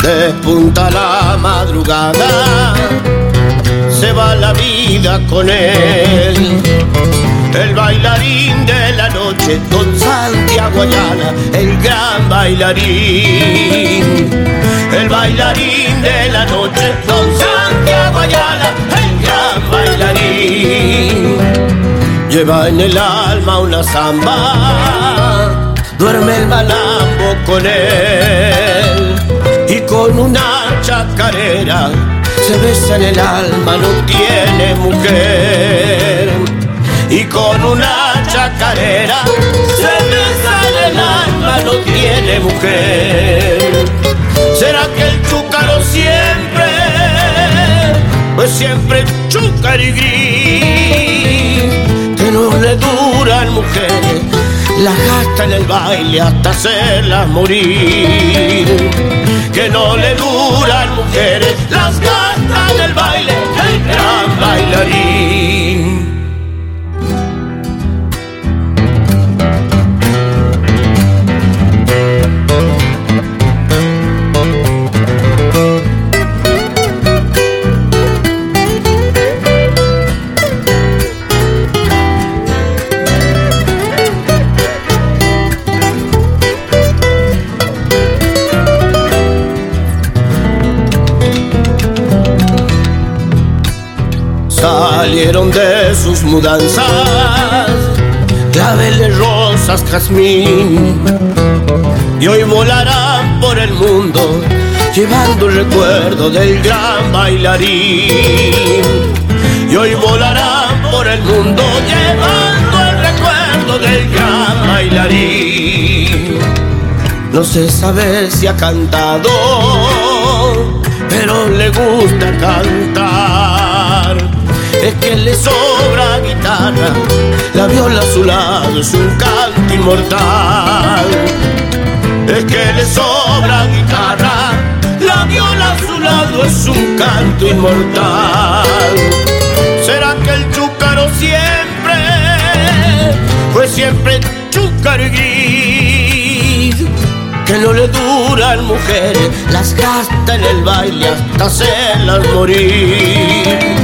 Despunta la madrugada, se va la vida con él. El bailarín de la noche, don Santiago Ayala, el gran bailarín. El bailarín de la noche, don Santiago Ayala, el gran bailarín. Lleva en el alma una samba, duerme el malambo con él. Y con una chacarera se besa en el alma, no tiene mujer. Y con una chacarera se besa en el alma, no tiene mujer. ¿Será que el chúcaro siempre, pues siempre chúcar y gris, que no le duran mujeres, las gasta en el baile hasta hacerlas morir? Que no le duran mujeres, las gasta en el baile, el gran bailarín. Salieron de sus mudanzas claveles, rosas, jazmín, y hoy volarán por el mundo llevando el recuerdo del gran bailarín. Y hoy volarán por el mundo llevando el recuerdo del gran bailarín. No se sabe si ha cantado, pero le gusta cantar. Es que le sobra guitarra, la viola a su lado es un canto inmortal. Es que le sobra guitarra, la viola a su lado es un canto inmortal. ¿Será que el chúcaro siempre, pues siempre chúcaro y gris, que no le duran mujeres, las gasta en el baile hasta hacerlas morir?